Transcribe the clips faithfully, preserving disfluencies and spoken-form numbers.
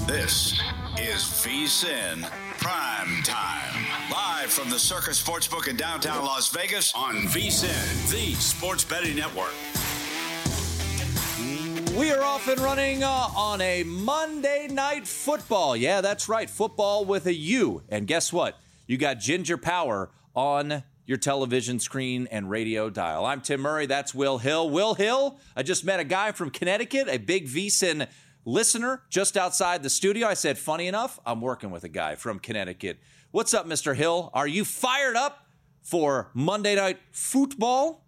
This is VSiN Prime Time. Live from the Circus Sportsbook in downtown Las Vegas on VSiN, the sports betting network. We are off and running uh, on a Monday Night Football. Yeah, that's right. Football with a U. And guess what? You got Ginger Power on your television screen and radio dial. I'm Tim Murray. That's Will Hill. Will Hill, I just met a guy from Connecticut, a big VSiN listener just outside the studio. I said, funny enough, I'm working with a guy from Connecticut. What's up, Mister Hill? Are you fired up for Monday Night Football?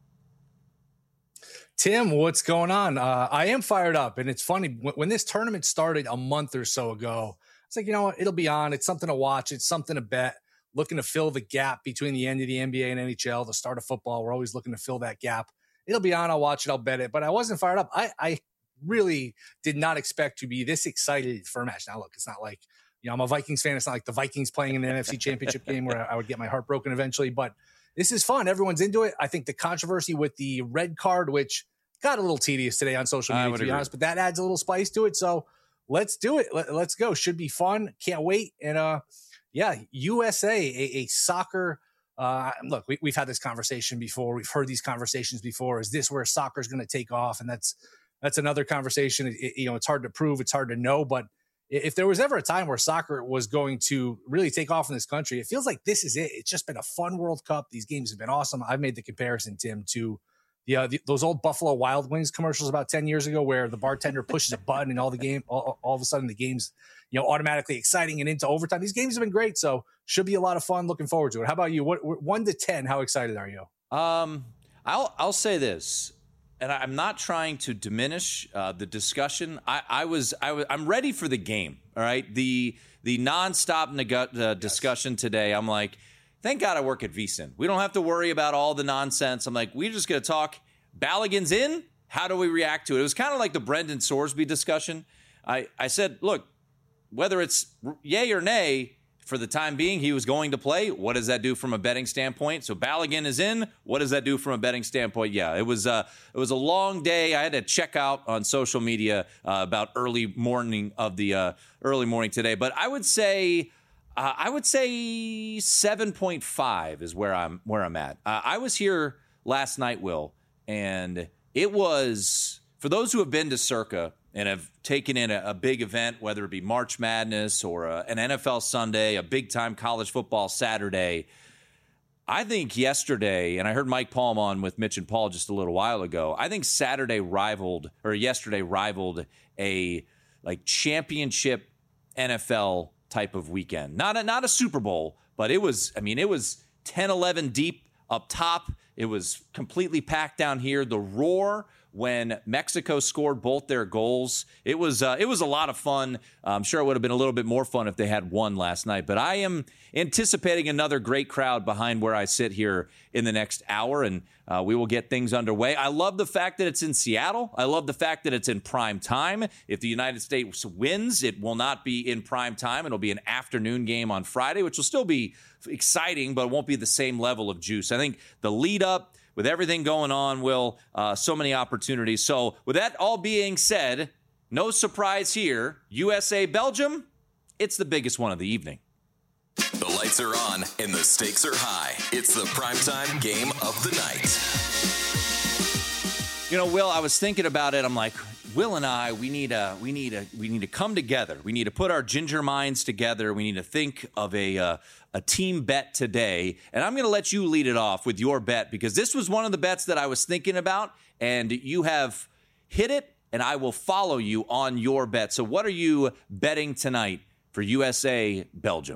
Tim, what's going on? Uh, I am fired up, and it's funny. When, when this tournament started a month or so ago, it's like, you know what? It'll be on. It's something to watch. It's something to bet. Looking to fill the gap between the end of the N B A and N H L, the start of football. We're always looking to fill that gap. It'll be on. I'll watch it. I'll bet it. But I wasn't fired up. I, I really did not expect to be this excited for a match. Now, look, it's not like, you know, I'm a Vikings fan. It's not like the Vikings playing in the N F C Championship game where I would get my heart broken eventually. But this is fun. Everyone's into it. I think the controversy with the red card, which got a little tedious today on social media, to be agree. honest, but that adds a little spice to it. So let's do it. Let, let's go. Should be fun. Can't wait. And uh, yeah, U S A, a, a soccer. Uh, look, we, we've had this conversation before. We've heard these conversations before. Is this where soccer is going to take off? And that's that's another conversation. It, it, you know, it's hard to prove. It's hard to know. But if there was ever a time where soccer was going to really take off in this country, it feels like this is it. It's just been a fun World Cup. These games have been awesome. I've made the comparison, Tim, to Yeah, the, those old Buffalo Wild Wings commercials about ten years ago where the bartender pushes a button and all the game, all, all of a sudden the game's, you know, automatically exciting and into overtime. These games have been great, so should be a lot of fun. Looking forward to it. How about you? What one to ten? How excited are you? Um, I'll I'll say this, and I'm not trying to diminish uh, the discussion. I, I was I was I'm ready for the game. All right, the the nonstop neg- uh, discussion yes. today. I'm like, thank God I work at VSiN. We don't have to worry about all the nonsense. I'm like, we're just going to talk. Balogun's in. How do we react to it? It was kind of like the Brendan Sorsby discussion. I, I said, look, whether it's yay or nay, for the time being, he was going to play. What does that do from a betting standpoint? So Balogun is in. What does that do from a betting standpoint? Yeah, it was, uh, it was a long day. I had to check out on social media uh, about early morning of the uh, early morning today. But I would say... Uh, I would say seven point five is where I'm where I'm at. Uh, I was here last night, Will, and it was, for those who have been to Circa and have taken in a, a big event, whether it be March Madness or a, an N F L Sunday, a big-time college football Saturday, I think yesterday, and I heard Mike Palm on with Mitch and Paul just a little while ago, I think Saturday rivaled, or yesterday rivaled a like championship N F L type of weekend. Not a, not a Super Bowl, but it was, I mean, it was ten eleven deep up top. It was completely packed down here. The roar when Mexico scored both their goals, it was uh, it was a lot of fun. I'm sure it would have been a little bit more fun if they had won last night. But I am anticipating another great crowd behind where I sit here in the next hour, and uh, we will get things underway. I love the fact that it's in Seattle. I love the fact that it's in prime time. If the United States wins, it will not be in prime time. It'll be an afternoon game on Friday, which will still be exciting, but it won't be the same level of juice. I think the lead up, with everything going on, Will, uh, so many opportunities. So with that all being said, no surprise here. U S A, Belgium, it's the biggest one of the evening. The lights are on and the stakes are high. It's the primetime game of the night. You know, Will, I was thinking about it. I'm like, Will and I, we need a, we need a, we need to come together. We need to put our ginger minds together. We need to think of a, uh, a team bet today. And I'm going to let you lead it off with your bet, because this was one of the bets that I was thinking about, and you have hit it, and I will follow you on your bet. So what are you betting tonight for U S A, Belgium?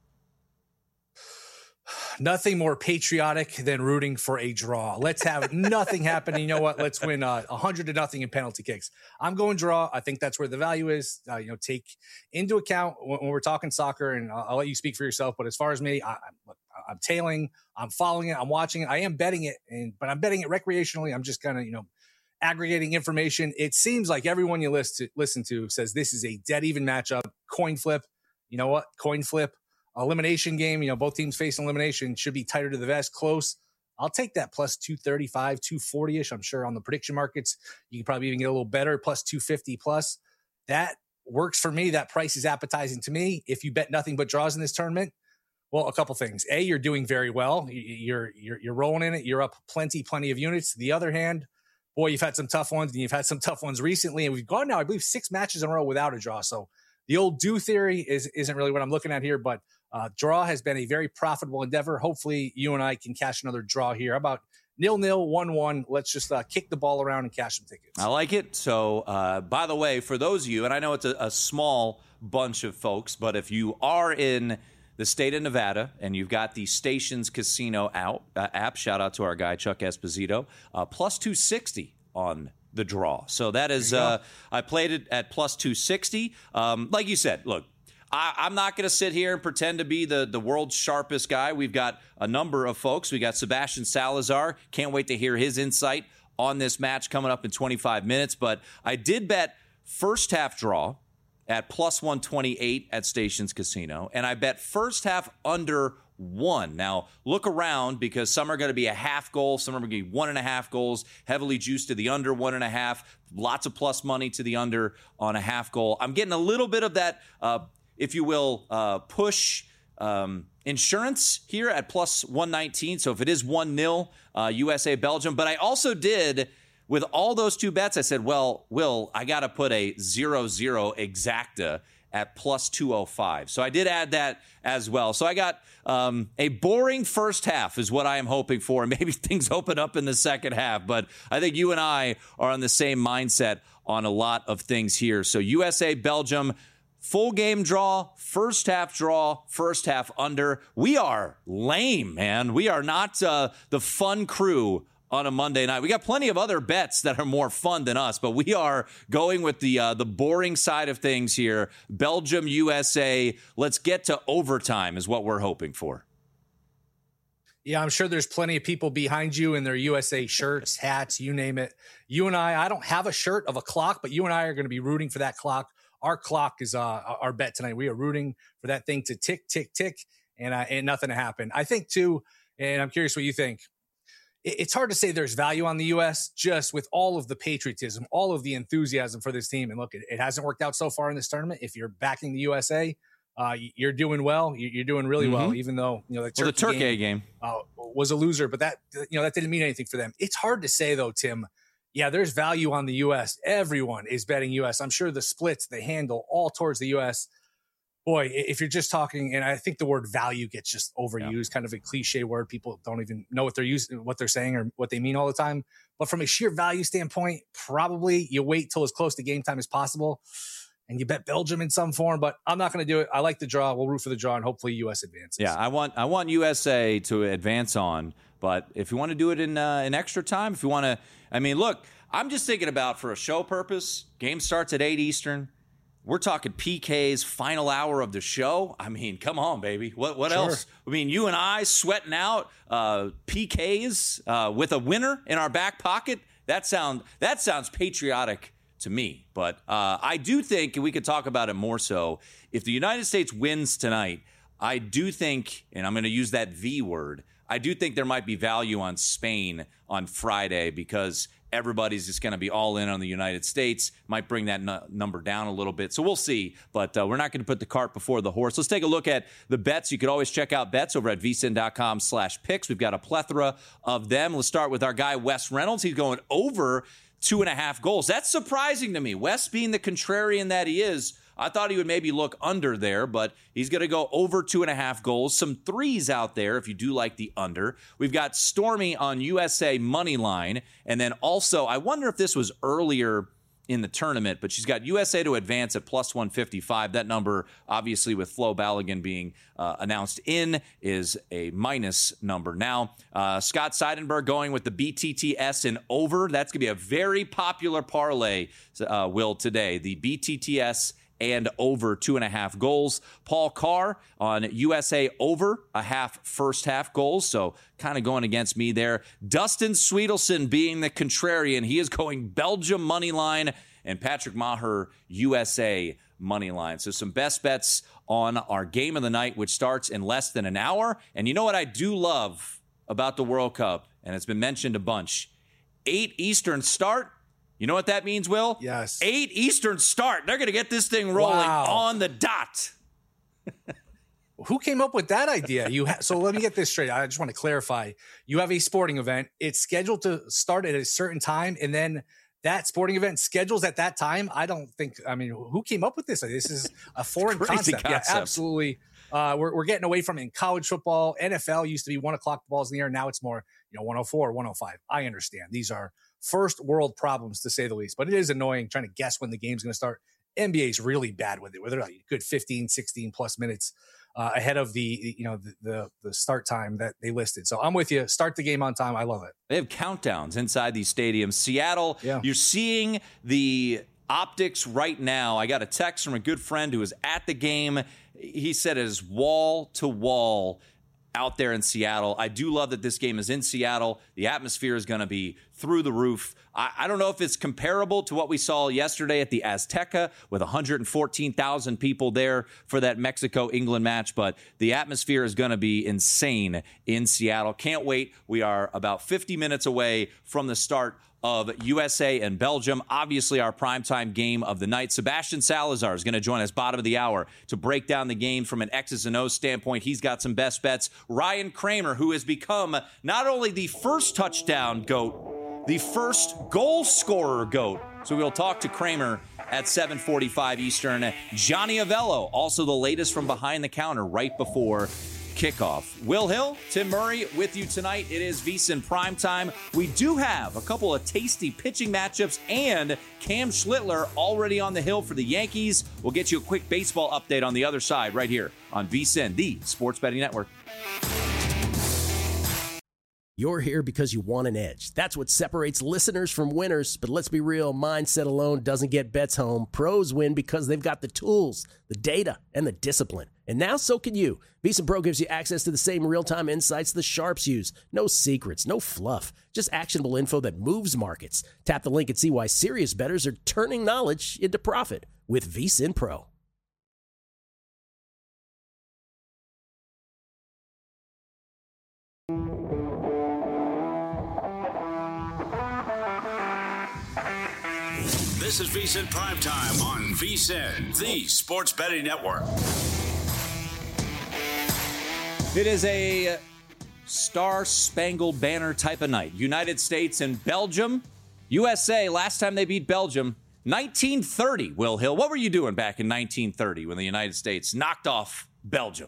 Nothing more patriotic than rooting for a draw. Let's have nothing happen. You know what? Let's win uh, one hundred to nothing in penalty kicks. I'm going draw. I think that's where the value is. Uh, you know, take into account when, when we're talking soccer, and I'll, I'll let you speak for yourself. But as far as me, I, I'm, I'm tailing. I'm following it. I'm watching it. I am betting it, and but I'm betting it recreationally. I'm just kind of, you know, aggregating information. It seems like everyone you listen to, listen to says this is a dead even matchup. Coin flip. You know what? Coin flip. Elimination game, you know, both teams facing elimination, should be tighter to the vest, close. I'll take that plus two thirty-five, two forty-ish. I'm sure on the prediction markets, you can probably even get a little better, plus two fifty plus. That works for me. That price is appetizing to me. If you bet nothing but draws in this tournament, well, a couple things. A, you're doing very well. You're, you're, you're rolling in it. You're up plenty, plenty of units. The other hand, boy, you've had some tough ones, and you've had some tough ones recently. And we've gone now, I believe, six matches in a row without a draw. So the old do theory is, isn't really what I'm looking at here, but uh, draw has been a very profitable endeavor. Hopefully you and I can cash another draw here. How about nil-nil, one-one? Let's just uh, kick the ball around and cash some tickets. I like it. So, uh, by the way, for those of you, and I know it's a, a small bunch of folks, but if you are in the state of Nevada, and you've got the Stations Casino out, uh, app. Shout out to our guy, Chuck Esposito. Uh, plus two sixty on the draw. So that is, uh, I played it at plus two sixty. Um, like you said, look, I, I'm not going to sit here and pretend to be the, the world's sharpest guy. We've got a number of folks. We got Sebastian Salazar. Can't wait to hear his insight on this match coming up in twenty-five minutes. But I did bet first half draw at plus one twenty-eight at Stations Casino, and I bet first half under one. Now, look around, because some are going to be a half goal, some are going to be one and a half goals, heavily juiced to the under one and a half, lots of plus money to the under on a half goal. I'm getting a little bit of that, uh, if you will, uh, push um, insurance here at plus one nineteen. So if it is one nil, uh, U S A Belgium. But I also did, with all those two bets, I said, well, Will, I got to put a zero zero exacta at plus two oh five. So I did add that as well. So I got um, a boring first half is what I am hoping for. Maybe things open up in the second half. But I think you and I are on the same mindset on a lot of things here. So U S A, Belgium, full game draw, first half draw, first half under. We are lame, man. We are not uh, the fun crew on a Monday night. We got plenty of other bets that are more fun than us, but we are going with the uh, the boring side of things here. Belgium, U S A. Let's get to overtime is what we're hoping for. Yeah, I'm sure there's plenty of people behind you in their U S A shirts, hats, you name it. You and I, I don't have a shirt of a clock, but you and I are going to be rooting for that clock. Our clock is uh, our bet tonight. We are rooting for that thing to tick, tick, tick, and, uh, and nothing to happen. I think, too, and I'm curious what you think, it's hard to say there's value on the U S just with all of the patriotism, all of the enthusiasm for this team. And look, it, it hasn't worked out so far in this tournament. If you're backing the U S A, uh, you're doing well. You're doing really mm-hmm. well, even though, you know, the Turkey, well, the Turkey game, game. Uh, was a loser, but that, you know, that didn't mean anything for them. It's hard to say though, Tim. Yeah, there's value on the U S. Everyone is betting U S. I'm sure the splits, they handle all towards the U S. Boy, if you're just talking, and I think the word value gets just overused, yeah. kind of a cliche word. People don't even know what they're using, what they're saying, or what they mean all the time. But from a sheer value standpoint, probably you wait till as close to game time as possible, and you bet Belgium in some form. But I'm not going to do it. I like the draw. We'll root for the draw, and hopefully U S advances. Yeah, I want I want U S A to advance on. But if you want to do it in uh, in extra time, if you want to, I mean, look, I'm just thinking about for a show purpose. Game starts at eight Eastern. We're talking P K's final hour of the show. I mean, come on, baby. What what sure. else? I mean, you and I sweating out uh, P K's uh, with a winner in our back pocket. That sound that sounds patriotic to me. But uh, I do think, and we could talk about it more so, if the United States wins tonight, I do think, and I'm going to use that V word, I do think there might be value on Spain on Friday because everybody's just going to be all in on the United States. Might bring that n- number down a little bit. So we'll see. But uh, we're not going to put the cart before the horse. Let's take a look at the bets. You could always check out bets over at vsin.com slash picks. We've got a plethora of them. Let's start with our guy, Wes Reynolds. He's going over two and a half goals. That's surprising to me. Wes, being the contrarian that he is, I thought he would maybe look under there, but he's going to go over two and a half goals. Some threes out there if you do like the under. We've got Stormy on U S A money line. And then also, I wonder if this was earlier in the tournament, but she's got U S A to advance at plus one fifty-five. That number, obviously, with Flo Balogun being uh, announced in, is a minus number. Now, uh, Scott Seidenberg going with the B T T S and over. That's going to be a very popular parlay, uh, Will, today. The B T T S and over two and a half goals. Paul Carr on U S A over a half first half goals. So kind of going against me there. Dustin Sweetelson being the contrarian. He is going Belgium money line, and Patrick Maher U S A money line. So some best bets on our game of the night, which starts in less than an hour. And you know what I do love about the World Cup, and it's been mentioned a bunch. eight Eastern start. You know what that means, Will? Yes. eight Eastern start. They're going to get this thing rolling Wow. on the dot. Who came up with that idea? You ha- so let me get this straight. I just want to clarify. You have a sporting event. It's scheduled to start at a certain time, and then that sporting event schedules at that time. I don't think. I mean, who came up with this? This is a foreign Crazy concept. concept. Yeah, absolutely. Uh, we're we're getting away from it in college football. N F L used to be one o'clock balls in the air. Now it's more, you know, one oh four, one oh five. I understand. These are first world problems, to say the least. But it is annoying trying to guess when the game's going to start. N B A is really bad with it, where they're like a good fifteen, sixteen plus minutes uh, ahead of the, you know, the, the the start time that they listed. So I'm with you. Start the game on time. I love it. They have countdowns inside these stadiums. Seattle, Yeah. You're seeing the optics right now. I got a text from a good friend who was at the game. He said it is wall to wall out there in Seattle. I do love that this game is in Seattle. The atmosphere is going to be through the roof. I, I don't know if it's comparable to what we saw yesterday at the Azteca with one hundred fourteen thousand people there for that Mexico-England match, but the atmosphere is going to be insane in Seattle. Can't wait. We are about fifty minutes away from the start of U S A and Belgium. Obviously, our primetime game of the night. Sebastian Salazar is going to join us bottom of the hour to break down the game from an X's and O's standpoint. He's got some best bets. Ryan Kramer, who has become not only the first touchdown GOAT, the first goal scorer GOAT. So we'll talk to Kramer at seven forty-five Eastern. Johnny Avello, also the latest from behind the counter right before kickoff. Will Hill, Tim Murray with you tonight. It is VSiN Primetime. We do have a couple of tasty pitching matchups and Cam Schlittler already on the hill for the Yankees. We'll get you a quick baseball update on the other side right here on VSiN, the Sports Betting Network. You're here because you want an edge. That's what separates listeners from winners. But let's be real, mindset alone doesn't get bets home. Pros win because they've got the tools, the data, and the discipline. And now so can you. VSiN Pro gives you access to the same real-time insights the sharps use. No secrets, no fluff, just actionable info that moves markets. Tap the link and see why serious bettors are turning knowledge into profit with VSiN Pro. This is VSiN Primetime on VSiN, the Sports Betting Network. It is a star-spangled banner type of night. United States and Belgium. U S A, last time they beat Belgium, nineteen thirty, Will Hill. What were you doing back in nineteen thirty when the United States knocked off Belgium?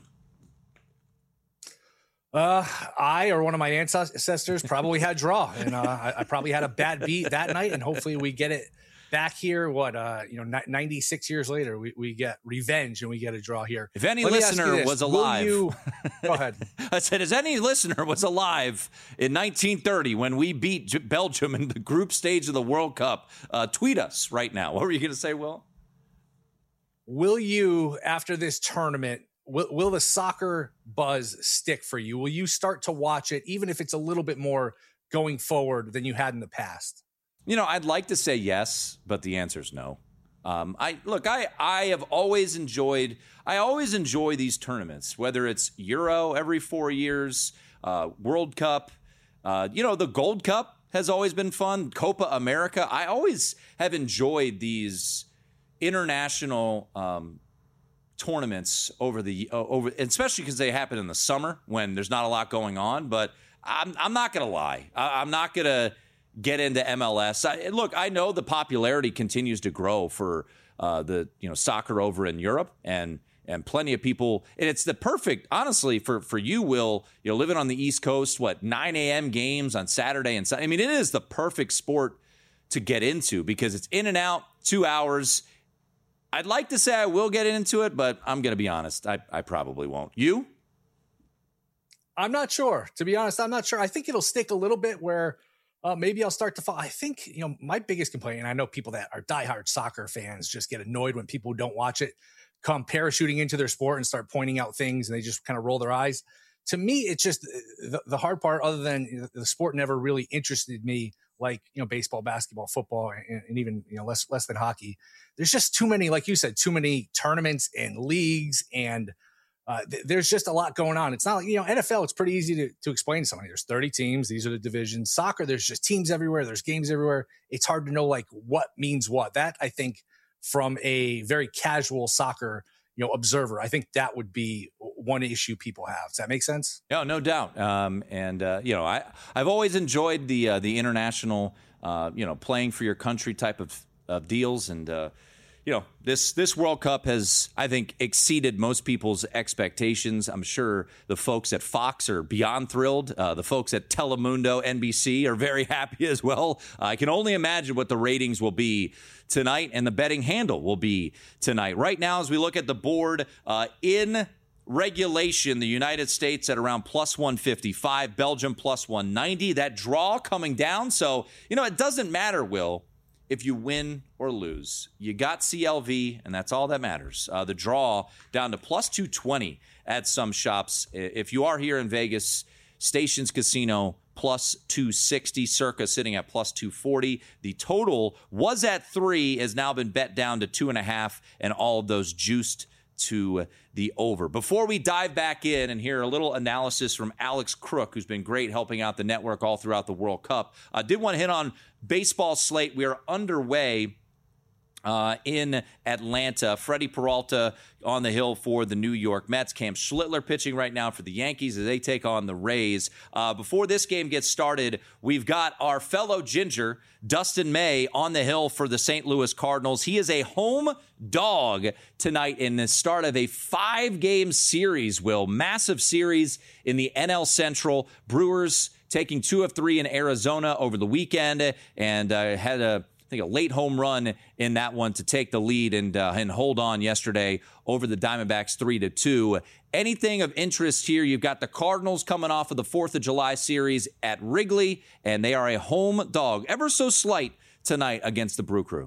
Uh, I or one of my ancestors probably had draw, and uh, I, I probably had a bad beat that night, and hopefully we get it back here. What uh, you know, ninety-six years later, we, we get revenge and we get a draw here. If any Let me listener ask you this. was Will alive, you, go ahead. I said, as any listener was alive in nineteen thirty when we beat J- Belgium in the group stage of the World Cup, uh, tweet us right now. What were you going to say, Will? Will you, after this tournament, will, will the soccer buzz stick for you? Will you start to watch it, even if it's a little bit more going forward than you had in the past? You know, I'd like to say yes, but the answer is no. Um, I look, I I have always enjoyed. I always enjoy these tournaments, whether it's Euro every four years, uh, World Cup. Uh, you know, the Gold Cup has always been fun. Copa America. I always have enjoyed these international um, tournaments over the uh, over, especially because they happen in the summer when there's not a lot going on. But I'm I'm not gonna lie. I, I'm not gonna get into M L S. I, look, I know the popularity continues to grow for uh, the you know soccer over in Europe, and and plenty of people. And it's the perfect, honestly, for for you, Will. You know, living on the East Coast, what nine a.m. games on Saturday and Sunday. I mean, it is the perfect sport to get into because it's in and out, two hours. I'd like to say I will get into it, but I'm going to be honest. I, I probably won't. You? I'm not sure. To be honest, I'm not sure. I think it'll stick a little bit where uh, maybe I'll start to fall. I think, you know, my biggest complaint, and I know people that are diehard soccer fans just get annoyed when people who don't watch it come parachuting into their sport and start pointing out things and they just kind of roll their eyes. To me, it's just the, the hard part, other than the sport never really interested me like, you know, baseball, basketball, football, and, and even, you know, less, less than hockey. There's just too many, like you said, too many tournaments and leagues and Uh, th- there's just a lot going on. It's not like, you know, N F L, it's pretty easy to, to explain to somebody. There's thirty teams. These are the divisions. Soccer, there's just teams everywhere. There's games everywhere. It's hard to know like what means what. That, I think, from a very casual soccer, you know, observer, I think that would be one issue people have. Does that make sense? No, no doubt. Um, and, uh, you know, I, I've always enjoyed the uh, the international, uh, you know, playing for your country type of, of deals. And, uh, you know, this this World Cup has, I think, exceeded most people's expectations. I'm sure the folks at Fox are beyond thrilled. Uh, the folks at Telemundo, N B C are very happy as well. Uh, I can only imagine what the ratings will be tonight and the betting handle will be tonight. Right now, as we look at the board, uh, in regulation, the United States at around plus one fifty-five, Belgium plus one ninety. That draw coming down. So, you know, it doesn't matter, Will, if you win or lose. You got C L V, and that's all that matters. Uh, the draw down to plus two twenty at some shops. If you are here in Vegas, Stations Casino plus two sixty, Circa sitting at plus two forty. The total was at three, has now been bet down to two and a half, and all of those juiced to the over. Before we dive back in and hear a little analysis from Alex Crook, who's been great helping out the network all throughout the World Cup, I did want to hit on baseball slate. We are underway uh, in Atlanta. Freddie Peralta on the hill for the New York Mets. Cam Schlittler pitching right now for the Yankees as they take on the Rays. Uh, before this game gets started, we've got our fellow Ginger, Dustin May, on the hill for the Saint Louis Cardinals. He is a home dog tonight in the start of a five-game series, Will. Massive series in the N L Central. Brewers taking two of three in Arizona over the weekend and uh, had a I think a late home run in that one to take the lead and uh, and hold on yesterday over the Diamondbacks three to two. Anything of interest here? You've got the Cardinals coming off of the fourth of July series at Wrigley, and they are a home dog, ever so slight tonight against the Brew Crew.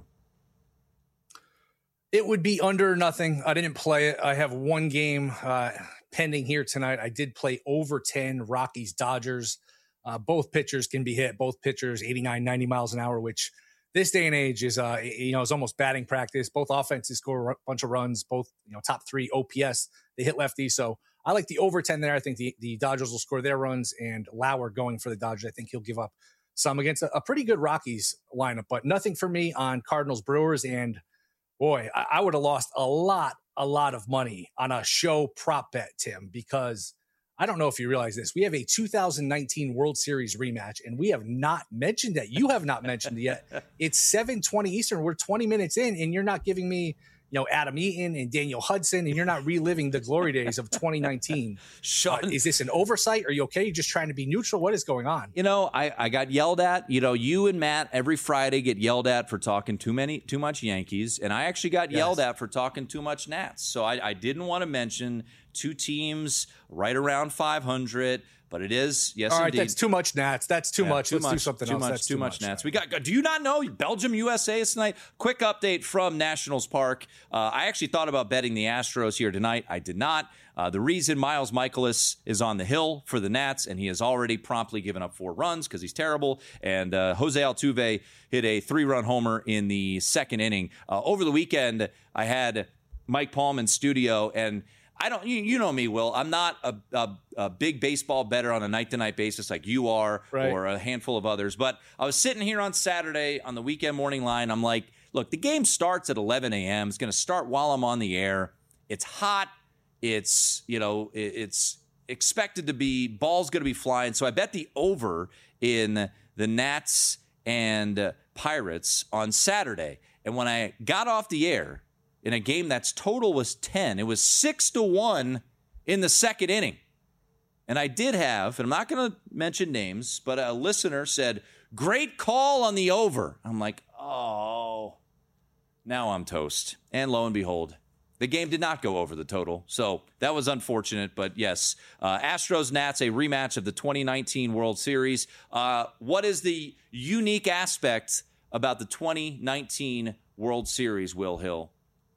It would be under nothing. I didn't play it. I have one game uh, pending here tonight. I did play over ten Rockies Dodgers. Uh, both pitchers can be hit. Both pitchers eighty-nine, ninety miles an hour, which this day and age is, uh, you know, is almost batting practice. Both offenses score a bunch of runs, both, you know, top three O P S. They hit lefties. So I like the over ten there. I think the, the Dodgers will score their runs, and Lauer going for the Dodgers. I think he'll give up some against a, a pretty good Rockies lineup, but nothing for me on Cardinals Brewers. And boy, I, I would have lost a lot, a lot of money on a show prop bet, Tim, because I don't know if you realize this. We have a two thousand nineteen World Series rematch, and we have not mentioned that. You have not mentioned it yet. It's seven twenty Eastern. We're twenty minutes in, and you're not giving me, you know, Adam Eaton and Daniel Hudson, and you're not reliving the glory days of twenty nineteen. Sean, uh, is this an oversight? Are you okay? You're just trying to be neutral? What is going on? You know, I, I got yelled at. You know, you and Matt every Friday get yelled at for talking too many, too much Yankees, and I actually got yes. yelled at for talking too much Nats. So I, I didn't want to mention two teams right around five hundred, but it is, yes, all right, indeed. That's too much Nats. That's too yeah, much. Too Let's much, do something too else. Much, that's too, too much, much Nats. We got. Do you not know Belgium U S A is tonight? Quick update from Nationals Park. Uh, I actually thought about betting the Astros here tonight. I did not. Uh, the reason Miles Michaelis is on the hill for the Nats, and he has already promptly given up four runs because he's terrible. And uh, Jose Altuve hit a three-run homer in the second inning. Uh, over the weekend, I had Mike Palm in studio, and I don't, you, you know me, Will. I'm not a, a, a big baseball bettor on a night-to-night basis like you are, right, or a handful of others. But I was sitting here on Saturday on the weekend morning line. I'm like, look, the game starts at eleven a.m. It's going to start while I'm on the air. It's hot. It's, you know, it, it's expected to be, ball's going to be flying. So I bet the over in the Nats and uh, Pirates on Saturday. And when I got off the air, in a game that's total was ten, it was six to one in the second inning. And I did have, and I'm not going to mention names, but a listener said, great call on the over. I'm like, oh, now I'm toast. And lo and behold, the game did not go over the total. So that was unfortunate. But yes, uh, Astros Nats, a rematch of the twenty nineteen World Series. Uh, what is the unique aspect about the twenty nineteen World Series, Will Hill?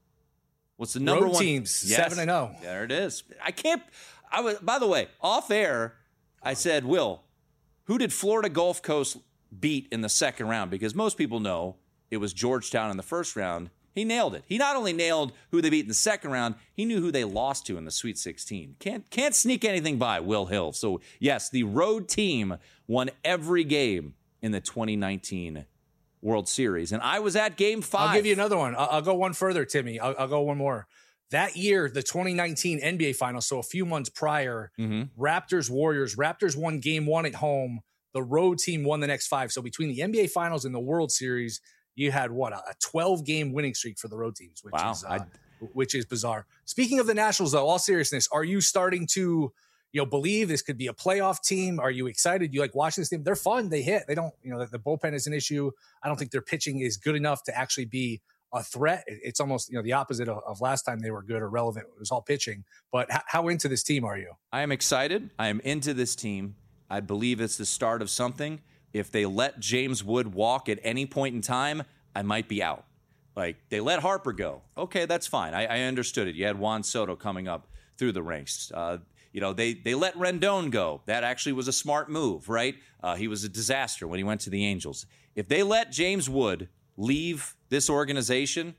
What's the number Road one? teams, yes. seven and oh. There it is. I can't. I was. By the way, off air, I said, Will, who did Florida Gulf Coast beat in the second round? Because most people know it was Georgetown in the first round. He nailed it. He not only nailed who they beat in the second round, he knew who they lost to in the Sweet sixteen. Can't can't sneak anything by Will Hill. So, yes, the road team won every game in the twenty nineteen World Series. And I was at game five. I'll give you another one. I'll, I'll go one further, Timmy. I'll, I'll go one more. That year, the twenty nineteen N B A Finals, so a few months prior, mm-hmm. Raptors-Warriors. Raptors won game one at home. The road team won the next five. So between the N B A Finals and the World Series, you had, what, a twelve-game winning streak for the road teams, which, wow. is, uh, which is bizarre. Speaking of the Nationals, though, all seriousness, are you starting to you know, believe this could be a playoff team? Are you excited? You like watching this team? They're fun. They hit. They don't, you know, the, the bullpen is an issue. I don't think their pitching is good enough to actually be a threat. It's almost, you know, the opposite of, of last time they were good or relevant. It was all pitching. But h- how into this team are you? I am excited. I am into this team. I believe it's the start of something. If they let James Wood walk at any point in time, I might be out. Like, they let Harper go. Okay, that's fine. I, I understood it. You had Juan Soto coming up through the ranks. Uh, you know, they they let Rendon go. That actually was a smart move, right? Uh, he was a disaster when he went to the Angels. If they let James Wood leave this organization,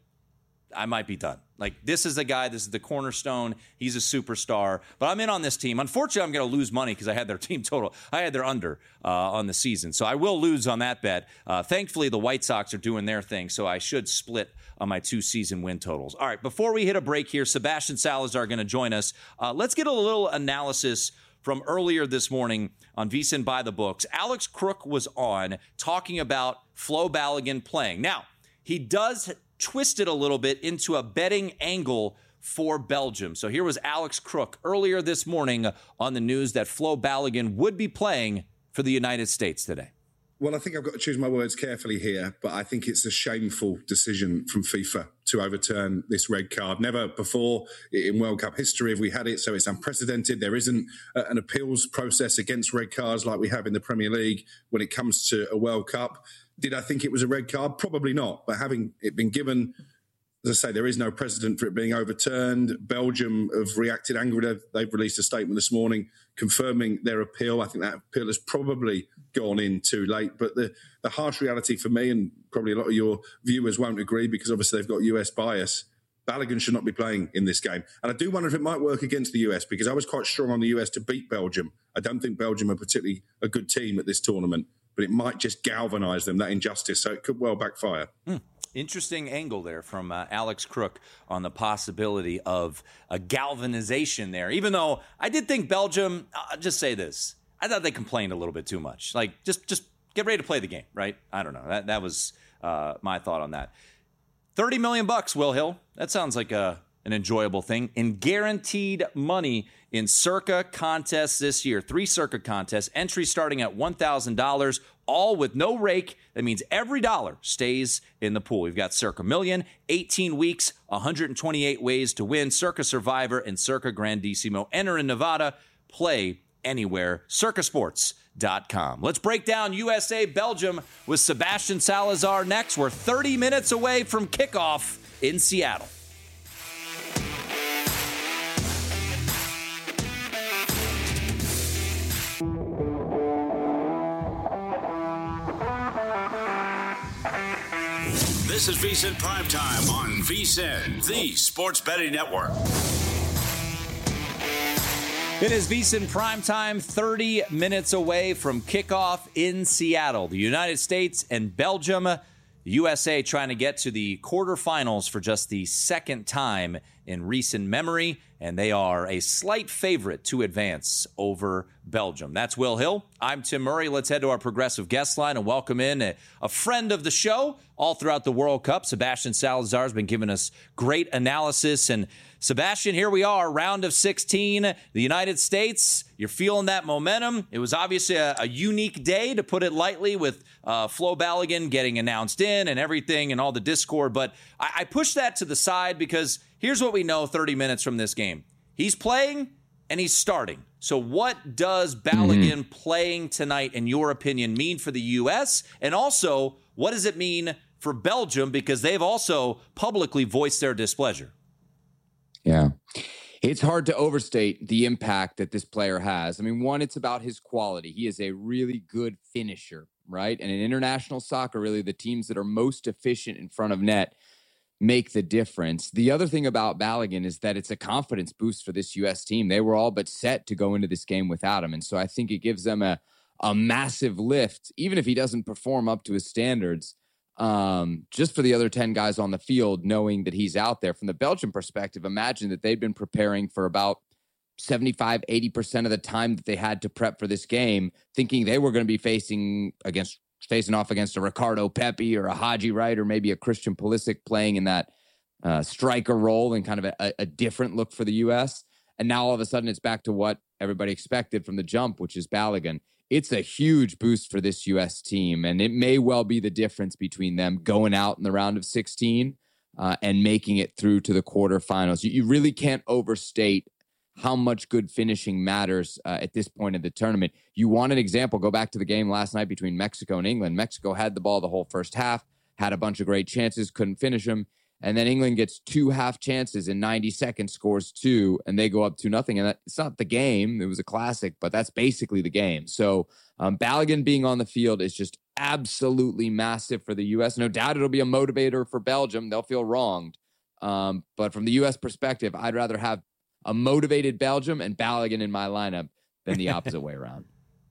I might be done. Like, this is the guy, this is the cornerstone. He's a superstar. But I'm in on this team. Unfortunately, I'm going to lose money because I had their team total. I had their under uh, on the season. So I will lose on that bet. Uh, thankfully, the White Sox are doing their thing, so I should split on my two season win totals. All right, before we hit a break here, Sebastian Salazar going to join us. Uh, let's get a little analysis from earlier this morning on VSiN by the Books. Alex Crook was on talking about Flo Balogun playing. Now, he does twist it a little bit into a betting angle for Belgium. So here was Alex Crook earlier this morning on the news that Flo Balogun would be playing for the United States today. Well, I think I've got to choose my words carefully here, but I think it's a shameful decision from FIFA to overturn this red card. Never before in World Cup history have we had it, so it's unprecedented. There isn't an appeals process against red cards like we have in the Premier League when it comes to a World Cup. Did I think it was a red card? Probably not. But having it been given, as I say, there is no precedent for it being overturned. Belgium have reacted angrily. They've released a statement this morning confirming their appeal. I think that appeal has probably gone in too late. But the, the harsh reality for me, and probably a lot of your viewers won't agree because obviously they've got U S bias, Balogun should not be playing in this game. And I do wonder if it might work against the U S because I was quite strong on the U S to beat Belgium. I don't think Belgium are particularly a good team at this tournament, but it might just galvanise them, that injustice. So it could well backfire. Hmm. Interesting angle there from uh, Alex Crook on the possibility of a galvanization there. Even though I did think Belgium, I'll just say this, I thought they complained a little bit too much. Like, just just get ready to play the game, right? I don't know. That that was uh, my thought on that. thirty million bucks, Will Hill. That sounds like a an enjoyable thing. And guaranteed money in Circa contests this year. Three Circa contests. Entry starting at one thousand dollars, all with no rake. That means every dollar stays in the pool. We've got Circa Million, eighteen weeks, one hundred twenty-eight ways to win. Circa Survivor and Circa Grandissimo. Enter in Nevada. Play anywhere. circa sports dot com. Let's break down U S A Belgium with Sebastian Salazar next. We're thirty minutes away from kickoff in Seattle. This is VSiN Primetime on VSiN, the Sports Betting Network. It is VSiN Primetime, thirty minutes away from kickoff in Seattle. The United States and Belgium, the U S A trying to get to the quarterfinals for just the second time in recent memory, and they are a slight favorite to advance over Belgium. That's Will Hill. I'm Tim Murray. Let's head to our progressive guest line and welcome in a, a friend of the show all throughout the World Cup. Sebastian Salazar has been giving us great analysis. And Sebastian, here we are, round of sixteen, the United States. You're feeling that momentum. It was obviously a, a unique day, to put it lightly, with uh, Flo Balogun getting announced in and everything and all the discord. But I, I push that to the side because here's what we know thirty minutes from this game. He's playing and he's starting. So what does Balogun mm-hmm. playing tonight, in your opinion, mean for the U S? And also, what does it mean for Belgium? Because they've also publicly voiced their displeasure. Yeah. It's hard to overstate the impact that this player has. I mean, one, it's about his quality. He is a really good finisher, right? And in international soccer, really the teams that are most efficient in front of net make the difference. The other thing about Balogun is that it's a confidence boost for this U S team. They were all but set to go into this game without him. And so I think it gives them a, a massive lift, even if he doesn't perform up to his standards, um, just for the other ten guys on the field, knowing that he's out there. From the Belgian perspective, imagine that they've been preparing for about seventy-five, eighty percent of the time that they had to prep for this game, thinking they were going to be facing against facing off against a Ricardo Pepi or a Haji Wright or maybe a Christian Pulisic playing in that uh, striker role and kind of a, a different look for the U S. And now all of a sudden it's back to what everybody expected from the jump, which is Balogun. It's a huge boost for this U S team, and it may well be the difference between them going out in the round of sixteen uh, and making it through to the quarterfinals. You, you really can't overstate how much good finishing matters uh, at this point in the tournament. You want an example, go back to the game last night between Mexico and England. Mexico had the ball the whole first half, had a bunch of great chances, couldn't finish them. And then England gets two half chances in ninety seconds, scores two, and they go up two nothing. And that, it's not the game. It was a classic, but that's basically the game. So um, Balogun being on the field is just absolutely massive for the U S. No doubt it'll be a motivator for Belgium. They'll feel wronged. Um, but from the U S perspective, I'd rather have a motivated Belgium and Balogun in my lineup than the opposite way around.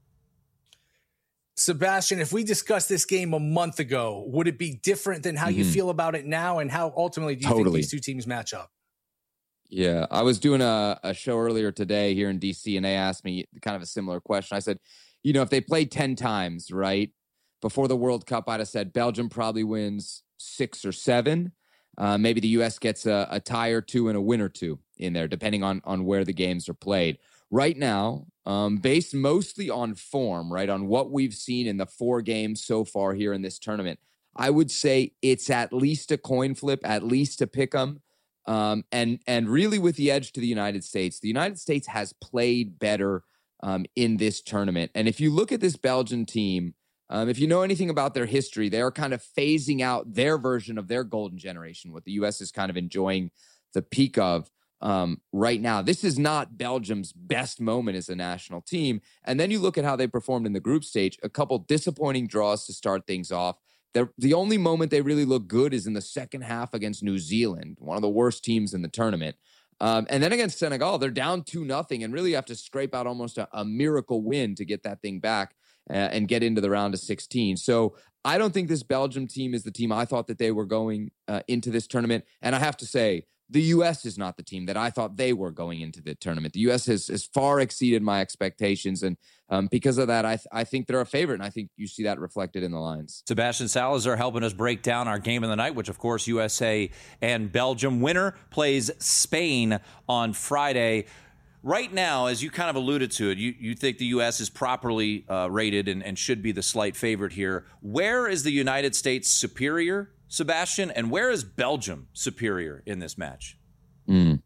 Sebastian, if we discussed this game a month ago, would it be different than how mm-hmm. you feel about it now? And how ultimately do you totally. think these two teams match up? Yeah, I was doing a, a show earlier today here in D C, and they asked me kind of a similar question. I said, you know, if they played ten times, right, before the World Cup, I'd have said Belgium probably wins six or seven. Uh, maybe the U S gets a, a tie or two and a win or two in there, depending on, on where the games are played. Right now, um, based mostly on form, right, on what we've seen in the four games so far here in this tournament, I would say it's at least a coin flip, at least a pick 'em, um, and, and really with the edge to the United States. The United States has played better um, in this tournament. And if you look at this Belgian team, Um, if you know anything about their history, they're kind of phasing out their version of their golden generation, what the U S is kind of enjoying the peak of um, right now. This is not Belgium's best moment as a national team. And then you look at how they performed in the group stage, a couple disappointing draws to start things off. They're, the only moment they really look good is in the second half against New Zealand, one of the worst teams in the tournament. Um, and then against Senegal, they're down two nothing and really have to scrape out almost a, a miracle win to get that thing back uh, and get into the round of sixteen. So I don't think this Belgium team is the team I thought that they were going uh, into this tournament. And I have to say, the U S is not the team that I thought they were going into the tournament. The U S has, has far exceeded my expectations. And um, because of that, I, th- I think they're a favorite. And I think you see that reflected in the lines. Sebastian Salazar helping us break down our game of the night, which, of course, U S A and Belgium. Winner plays Spain on Friday. Right now, as you kind of alluded to it, you, you think the U S is properly uh, rated and, and should be the slight favorite here. Where is the United States superior, Sebastian, and where is Belgium superior in this match? Mm.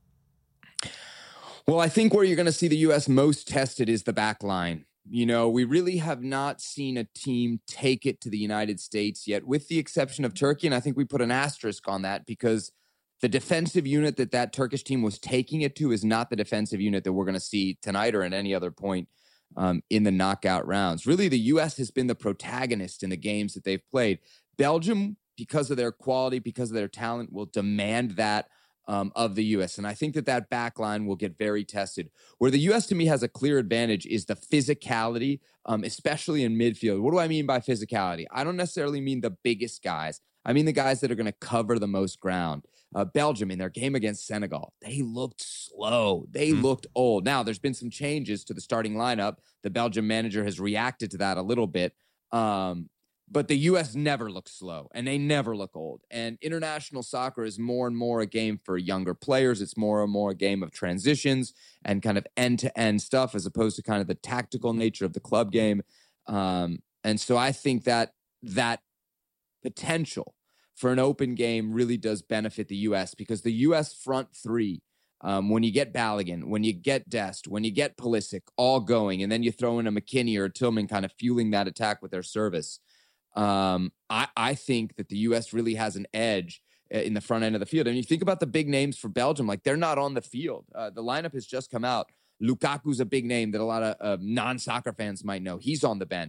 Well, I think where you're going to see the U S most tested is the back line. You know, we really have not seen a team take it to the United States yet, with the exception of Turkey. And I think we put an asterisk on that because the defensive unit that that Turkish team was taking it to is not the defensive unit that we're going to see tonight or at any other point um, in the knockout rounds. Really, the U S has been the protagonist in the games that they've played. Belgium, because of their quality, because of their talent, will demand that um, of the U S. And I think that that back line will get very tested. Where the U S, to me, has a clear advantage is the physicality, um, especially in midfield. What do I mean by physicality? I don't necessarily mean the biggest guys. I mean the guys that are going to cover the most ground. Uh, Belgium, in their game against Senegal, they looked slow. They mm. looked old. Now, there's been some changes to the starting lineup. The Belgium manager has reacted to that a little bit. Um, but the U S never looks slow, and they never look old. And international soccer is more and more a game for younger players. It's more and more a game of transitions and kind of end-to-end stuff as opposed to kind of the tactical nature of the club game. Um, and so I think that that potential for an open game really does benefit the U S because the U S front three, um, when you get Balogun, when you get Dest, when you get Pulisic all going, and then you throw in a McKinney or a Tillman kind of fueling that attack with their service, um, I, I think that the U S really has an edge in the front end of the field. And you think about the big names for Belgium, like they're not on the field. Uh, the lineup has just come out. Lukaku's a big name that a lot of uh, non-soccer fans might know. He's on the bench.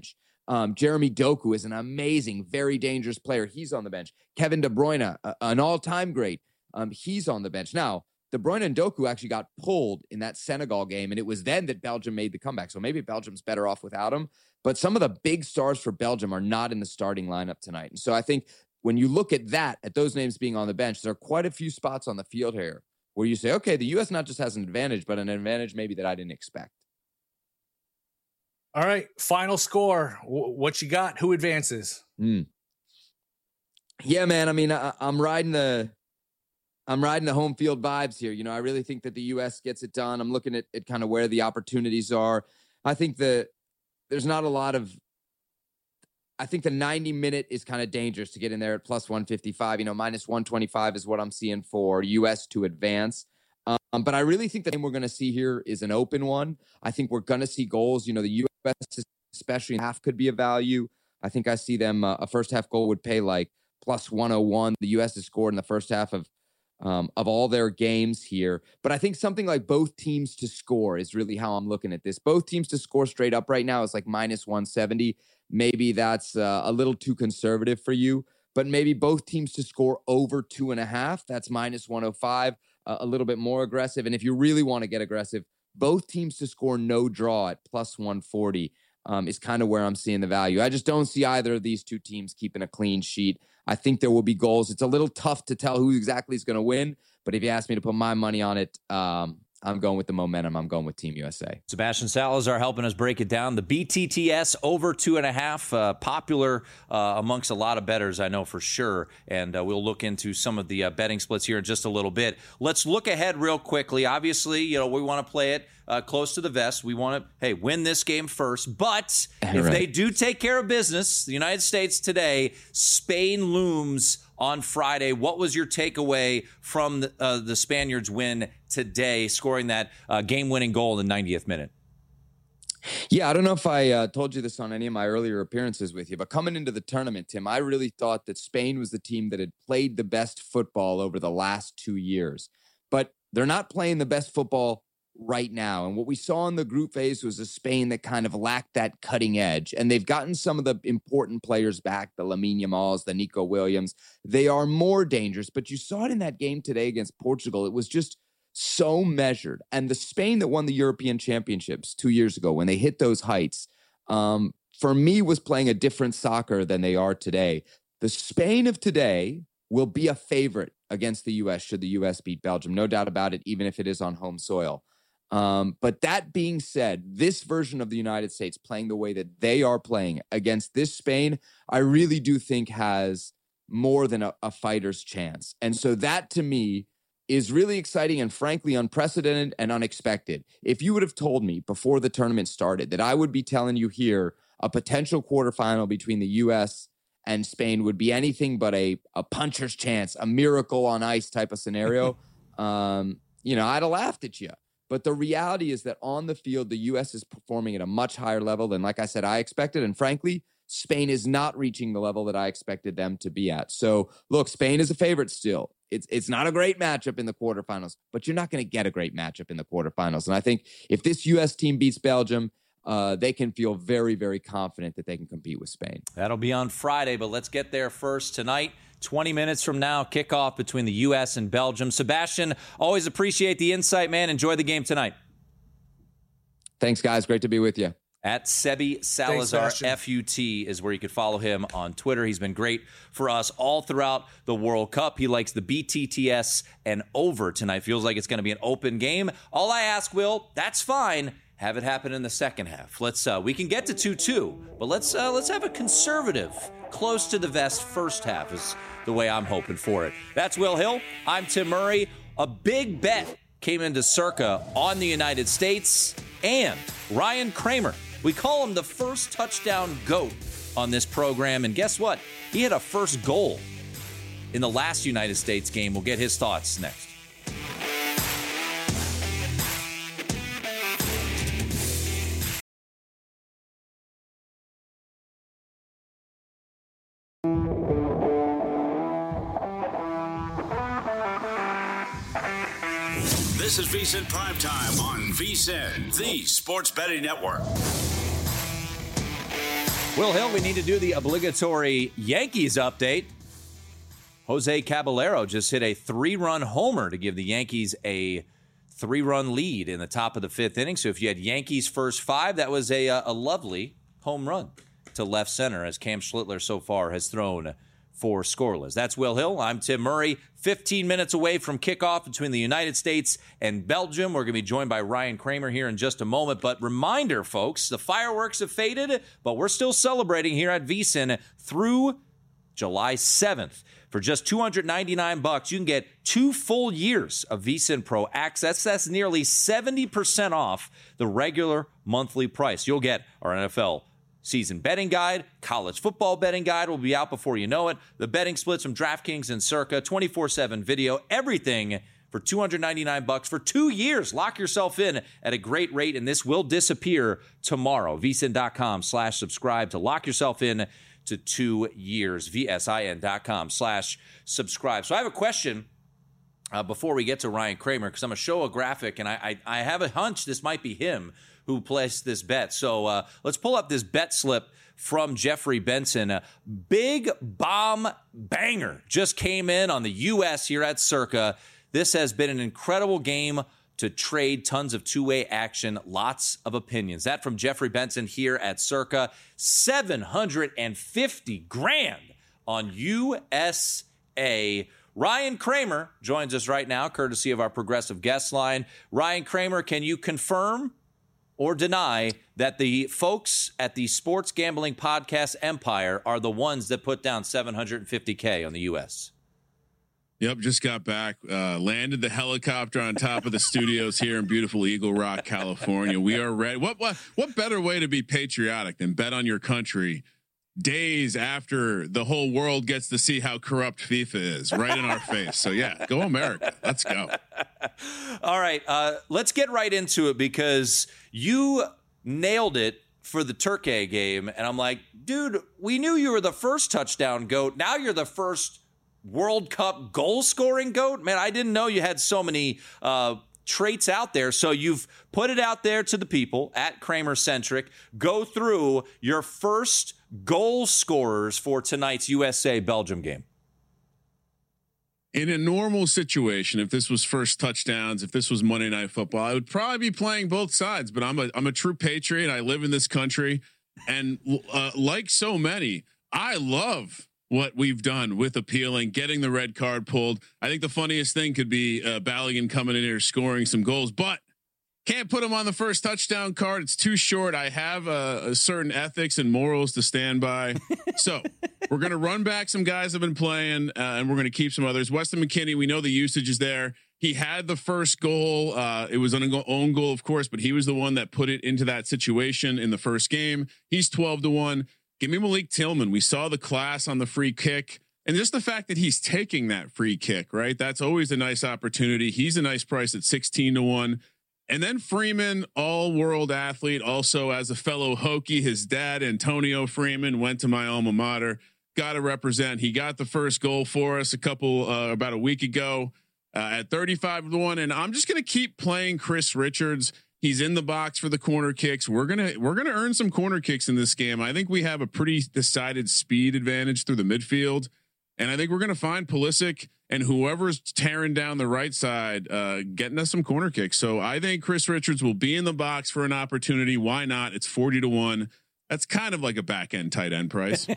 Um, Jeremy Doku is an amazing, very dangerous player. He's on the bench. Kevin De Bruyne, a, an all-time great. Um, he's on the bench. Now, De Bruyne and Doku actually got pulled in that Senegal game, and it was then that Belgium made the comeback. So maybe Belgium's better off without him. But some of the big stars for Belgium are not in the starting lineup tonight. And so I think when you look at that, at those names being on the bench, there are quite a few spots on the field here where you say, okay, the U S not just has an advantage, but an advantage maybe that I didn't expect. All right, final score. W- what you got? Who advances? Mm. Yeah, man. I mean, I, I'm riding the, I'm riding the home field vibes here. You know, I really think that the U S gets it done. I'm looking at, at kind of where the opportunities are. I think that there's not a lot of, I think the ninety minute is kind of dangerous to get in there at plus one fifty-five. You know, minus one twenty-five is what I'm seeing for U S to advance. Um, but I really think the game we're going to see here is an open one. I think we're going to see goals. You know, the U S, especially in half, could be a value. I think I see them, uh, a first half goal would pay like plus one oh one. The U S has scored in the first half of um, of all their games here. But I think something like both teams to score is really how I'm looking at this. Both teams to score straight up right now is like minus one seventy. Maybe that's uh, a little too conservative for you. But maybe both teams to score over two and a half. That's minus one oh five. Uh, a little bit more aggressive. And if you really want to get aggressive, both teams to score no draw at plus one forty um, is kind of where I'm seeing the value. I just don't see either of these two teams keeping a clean sheet. I think there will be goals. It's a little tough to tell who exactly is going to win. But if you ask me to put my money on it, um, I'm going with the momentum. I'm going with Team U S A. Sebastian Salazar helping us break it down. The B T T S over two and a half, uh, popular uh, amongst a lot of bettors, I know for sure. And uh, we'll look into some of the uh, betting splits here in just a little bit. Let's look ahead real quickly. Obviously, you know, we want to play it uh, close to the vest. We want to, hey, win this game first. But if right. they do take care of business, the United States today, Spain looms on Friday. What was your takeaway from the, uh, the Spaniards' win today, scoring that uh, game-winning goal in the ninetieth minute? Yeah, I don't know if I uh, told you this on any of my earlier appearances with you, but coming into the tournament, Tim, I really thought that Spain was the team that had played the best football over the last two years. But they're not playing the best football right now. And what we saw in the group phase was a Spain that kind of lacked that cutting edge. And they've gotten some of the important players back, the Lamine Yamals, the Nico Williams. They are more dangerous, but you saw it in that game today against Portugal. It was just so measured. And the Spain that won the European Championships two years ago, when they hit those heights, um, for me was playing a different soccer than they are today. The Spain of today will be a favorite against the U S should the U S beat Belgium. No doubt about it, even if it is on home soil. Um, but that being said, this version of the United States playing the way that they are playing against this Spain, I really do think has more than a, a fighter's chance. And so that to me is really exciting and frankly unprecedented and unexpected. If you would have told me before the tournament started that I would be telling you here a potential quarterfinal between the U S and Spain would be anything but a, a puncher's chance, a miracle on ice type of scenario, um, you know, I'd have laughed at you. But the reality is that on the field, the U S is performing at a much higher level than, like I said, I expected. And frankly, Spain is not reaching the level that I expected them to be at. So, look, Spain is a favorite still. It's it's not a great matchup in the quarterfinals, but you're not going to get a great matchup in the quarterfinals. And I think if this U S team beats Belgium, uh, they can feel very, very confident that they can compete with Spain. That'll be on Friday, but let's get there first tonight. twenty minutes from now, kickoff between the U S and Belgium. Sebastian, always appreciate the insight, man. Enjoy the game tonight. Thanks, guys. Great to be with you. At Sebi Salazar, F U T is where you could follow him on Twitter. He's been great for us all throughout the World Cup. He likes the B T T S and over tonight. Feels like it's going to be an open game. All I ask, Will, that's fine. Have it happen in the second half. Let's uh, we can get to two two, but let's uh, let's have a conservative, close to the vest first half is the way I'm hoping for it. That's Will Hill. I'm Tim Murray. A big bet came into Circa on the United States and Ryan Kramer. We call him the first touchdown GOAT on this program, and guess what? He had a first goal in the last United States game. We'll get his thoughts next. This is VSiN Primetime on VSiN, the Sports Betting Network. Will Hill, we need to do the obligatory Yankees update. Jose Caballero just hit a three-run homer to give the Yankees a three-run lead in the top of the fifth inning. So if you had Yankees first five, that was a, a lovely home run to left center, as Cam Schlittler so far has thrown four scoreless. That's Will Hill. I'm Tim Murray. fifteen minutes away from kickoff between the United States and Belgium. We're going to be joined by Ryan Kramer here in just a moment. But reminder, folks, the fireworks have faded, but we're still celebrating here at VSiN through July seventh. For just two hundred ninety-nine bucks, you can get two full years of VSiN Pro access. That's nearly seventy percent off the regular monthly price. You'll get our N F L season betting guide, college football betting guide will be out before you know it. The betting splits from DraftKings and Circa, twenty-four seven video, everything for two hundred ninety-nine bucks for two years. Lock yourself in at a great rate, and this will disappear tomorrow. VSiN.com slash subscribe to lock yourself in to two years. VSIN.com slash subscribe. So I have a question uh, before we get to Ryan Kramer, because I'm going to show a graphic, and I, I, I have a hunch this might be him who placed this bet. So uh, let's pull up this bet slip from Jeffrey Benson. A big bomb banger just came in on the U S here at Circa. This has been an incredible game to trade, tons of two-way action, lots of opinions. That from Jeffrey Benson here at Circa. seven hundred fifty grand on U S A. Ryan Kramer joins us right now, courtesy of our progressive guest line. Ryan Kramer, can you confirm or deny that the folks at the Sports Gambling Podcast Empire are the ones that put down seven hundred fifty K on the U S? Yep, just got back, uh, landed the helicopter on top of the studios here in beautiful Eagle Rock, California. We are ready. What what what better way to be patriotic than bet on your country days after the whole world gets to see how corrupt FIFA is right in our face? So yeah, go America. Let's go. All right, uh, let's get right into it, because you nailed it for the Turkey game, and I'm like, dude, we knew you were the first touchdown GOAT. Now you're the first World Cup goal scoring GOAT. Man, I didn't know you had so many uh, traits out there. So you've put it out there to the people at Kramer Centric. Go through your first goal scorers for tonight's U S A Belgium game. In a normal situation, if this was first touchdowns, if this was Monday Night Football, I would probably be playing both sides. But I'm a I'm a true patriot. I live in this country, and uh, like so many, I love what we've done with appealing, getting the red card pulled. I think the funniest thing could be uh, Balogun coming in here scoring some goals, but can't put him on the first touchdown card. It's too short. I have a, a certain ethics and morals to stand by. So we're going to run back some guys have been playing, uh, and we're going to keep some others. Weston McKennie, we know the usage is there. He had the first goal. Uh, it was an own goal, of course, but he was the one that put it into that situation in the first game. He's twelve to one. Give me Malik Tillman. We saw the class on the free kick, and just the fact that he's taking that free kick, right? That's always a nice opportunity. He's a nice price at sixteen to one. And then Freeman, all world athlete, also as a fellow Hokie, his dad, Antonio Freeman, went to my alma mater. Got to represent. He got the first goal for us a couple, uh, about a week ago uh, at thirty-five to one. And I'm just going to keep playing Chris Richards. He's in the box for the corner kicks. We're going to, we're going to earn some corner kicks in this game. I think we have a pretty decided speed advantage through the midfield. And I think we're going to find Pulisic and whoever's tearing down the right side, uh, getting us some corner kicks. So I think Chris Richards will be in the box for an opportunity. Why not? It's forty to one. That's kind of like a back end tight end price.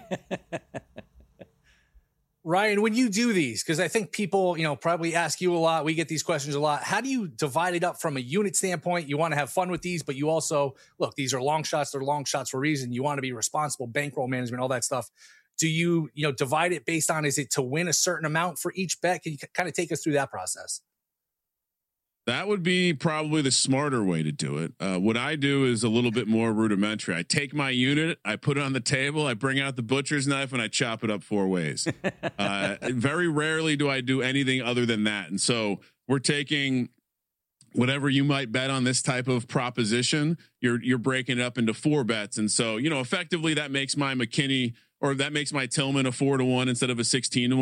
Ryan, when you do these, because I think people, you know, probably ask you a lot. We get these questions a lot. How do you divide it up from a unit standpoint? You want to have fun with these, but you also, look, these are long shots. They're long shots for a reason. You want to be responsible, bankroll management, all that stuff. Do you, you know, divide it based on, is it to win a certain amount for each bet? Can you kind of take us through that process? That would be probably the smarter way to do it. Uh, what I do is a little bit more rudimentary. I take my unit, I put it on the table, I bring out the butcher's knife, and I chop it up four ways. Uh, very rarely do I do anything other than that. And so we're taking whatever you might bet on this type of proposition, you're you're breaking it up into four bets. And so, you know, effectively that makes my McKinney or that makes my Tillman a four to one instead of a sixteen to one.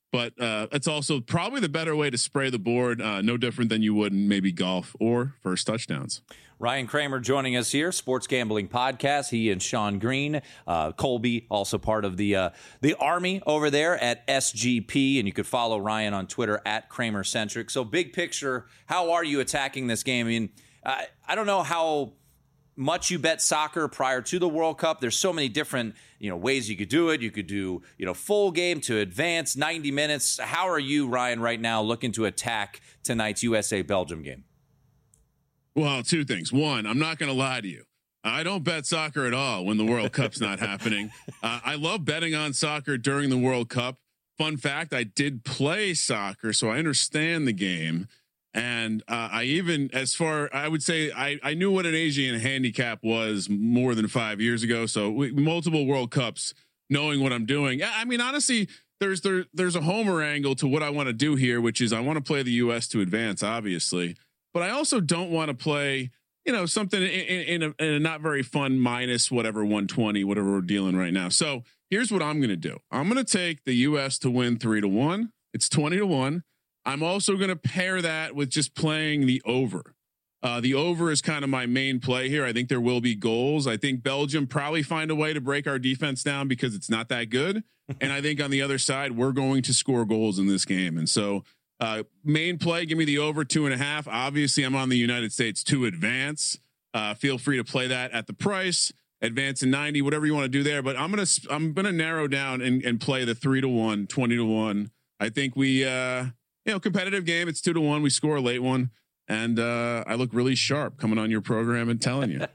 but uh, it's also probably the better way to spray the board. Uh, no different than you would in maybe golf or first touchdowns. Ryan Kramer joining us here, Sports Gambling Podcast. He and Sean Green, uh, Colby, also part of the uh, the Army over there at S G P, and you could follow Ryan on Twitter at KramerCentric. So, big picture, how are you attacking this game? I mean, I, I don't know how much you bet soccer prior to the World Cup. There's so many different, you know, ways you could do it. You could do, you know, full game to advance, ninety minutes. How are you, Ryan, right now looking to attack tonight's U S A Belgium game? Well, two things. One, I'm not going to lie to you. I don't bet soccer at all when the World Cup's not happening. Uh, I love betting on soccer during the World Cup. Fun fact, I did play soccer, so I understand the game. And uh, I even, as far, I would say, I, I knew what an Asian handicap was more than five years ago. So we, multiple World Cups, knowing what I'm doing. I mean, honestly, there's there there's a homer angle to what I want to do here, which is I want to play the U S to advance, obviously. But I also don't want to play, you know, something in, in, a, in a not very fun minus whatever one twenty, whatever we're dealing right now. So here's what I'm going to do. I'm going to take the U S to win three to one. It's twenty to one. I'm also going to pair that with just playing the over. Uh, the over is kind of my main play here. I think there will be goals. I think Belgium probably find a way to break our defense down because it's not that good. And I think on the other side, we're going to score goals in this game. And so Uh, main play, give me the over two and a half. Obviously, I'm on the United States to advance. Uh, feel free to play that at the price, advance in ninety, whatever you want to do there. But I'm gonna I'm gonna narrow down and, and play the three to one, twenty to one. I think we, uh, you know, competitive game. It's two to one. We score a late one, and uh, I look really sharp coming on your program and telling you.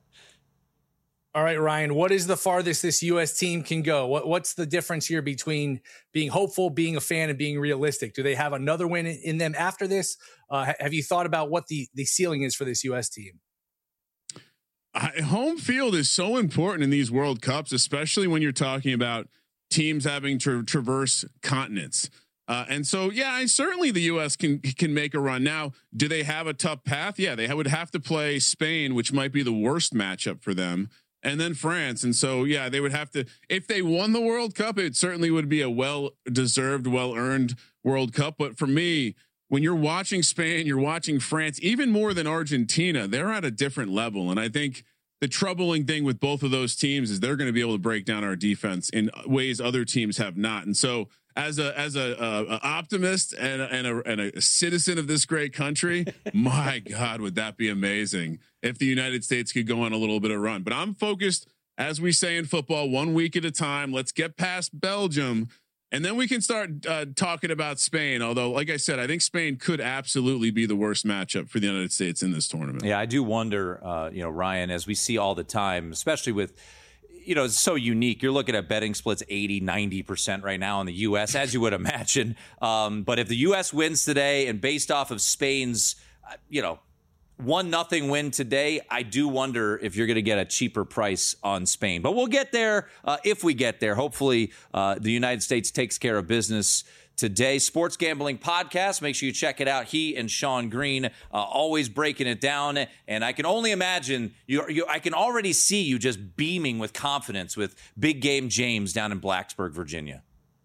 All right, Ryan, what is the farthest this U S team can go? What, what's the difference here between being hopeful, being a fan, and being realistic? Do they have another win in, in them after this? Uh, have you thought about what the, the ceiling is for this U S team? Uh, home field is so important in these World Cups, especially when you're talking about teams having to traverse continents. Uh, and so, yeah, I, certainly the U S can can make a run. Now, do they have a tough path? Yeah, they would have to play Spain, which might be the worst matchup for them. And then France. And so, yeah, they would have to, if they won the World Cup, it certainly would be a well-deserved, well-earned World Cup. But for me, when you're watching Spain, you're watching France, even more than Argentina, they're at a different level. And I think the troubling thing with both of those teams is they're going to be able to break down our defense in ways other teams have not. And so as a, as a, a, a optimist and a, and, a, and a citizen of this great country, my God, would that be amazing if the United States could go on a little bit of run. But I'm focused, as we say in football, one week at a time. Let's get past Belgium, and then we can start uh, talking about Spain. Although, like I said, I think Spain could absolutely be the worst matchup for the United States in this tournament. Yeah, I do wonder, uh, you know, Ryan, as we see all the time, especially with, you know, it's so unique. You're looking at betting splits eighty, ninety percent right now in the U S, as you would imagine. Um, but if the U S wins today, and based off of Spain's, uh, you know, one nothing win today, I do wonder if you're going to get a cheaper price on Spain. But we'll get there uh, if we get there. Hopefully, uh, the United States takes care of business today. Sports Gambling Podcast. Make sure you check it out. He and Sean Green uh, always breaking it down. And I can only imagine, you, you, I can already see you just beaming with confidence with Big Game James down in Blacksburg, Virginia.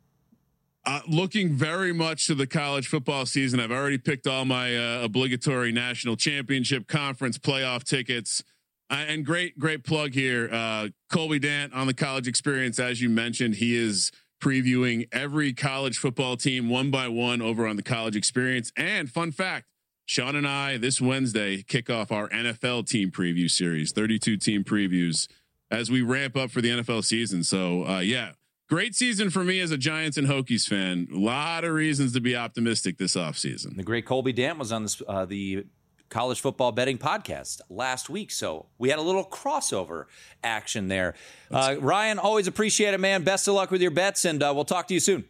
Uh, looking very much to the college football season. I've already picked all my uh, obligatory national championship conference playoff tickets. Uh, and great, great plug here. Uh, Colby Dant on the College Experience. As you mentioned, he is previewing every college football team one by one over on the College Experience. And fun fact, Sean and I this Wednesday kick off our N F L team preview series, thirty-two team previews as we ramp up for the N F L season. So uh, yeah, great season for me as a Giants and Hokies fan. A lot of reasons to be optimistic this offseason. The great Colby Dant was on this, uh, the college football betting podcast last week. So we had a little crossover action there. Uh, Ryan, always appreciate it, man. Best of luck with your bets, and uh, we'll talk to you soon.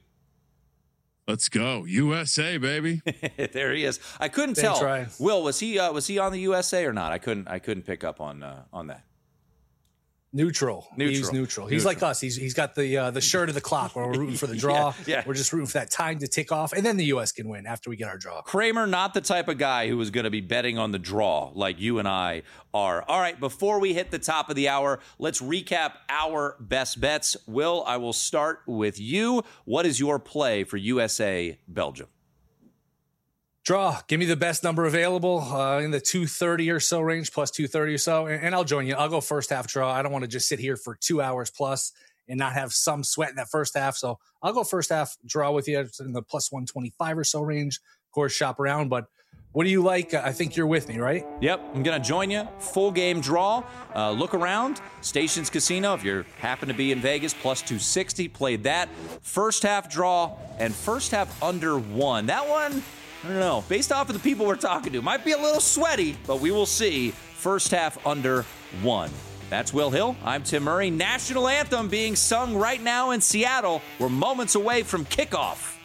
Let's go. U S A, baby. There he is. I couldn't Thanks, tell. Ryan. Will, was he uh, was he on the U S A or not? I couldn't I couldn't pick up on uh, on that. Neutral. Neutral. He's neutral. He's Neutral. like us. He's he's got the uh, the shirt of the clock where we're rooting for the draw. yeah, yeah. We're just rooting for that time to tick off, and then the U S can win after we get our draw. Kramer, not the type of guy who is going to be betting on the draw like you and I are. All right, before we hit the top of the hour, let's recap our best bets. Will, I will start with you. What is your play for U S A Belgium? Draw. Give me the best number available uh, in the two thirty or so range, plus two thirty or so, and, and I'll join you. I'll go first half draw. I don't want to just sit here for two hours plus and not have some sweat in that first half. So I'll go first half draw with you in the plus one twenty-five or so range. Of course, shop around, but what do you like? I think you're with me, right? Yep, I'm going to join you. Full game draw. Uh, look around. Stations Casino, if you happen to be in Vegas, plus two sixty. Played that. First half draw and first half under one. That one, I don't know. Based off of the people we're talking to, might be a little sweaty, but we will see. First half under one. That's Will Hill. I'm Tim Murray. National anthem being sung right now in Seattle. We're moments away from kickoff.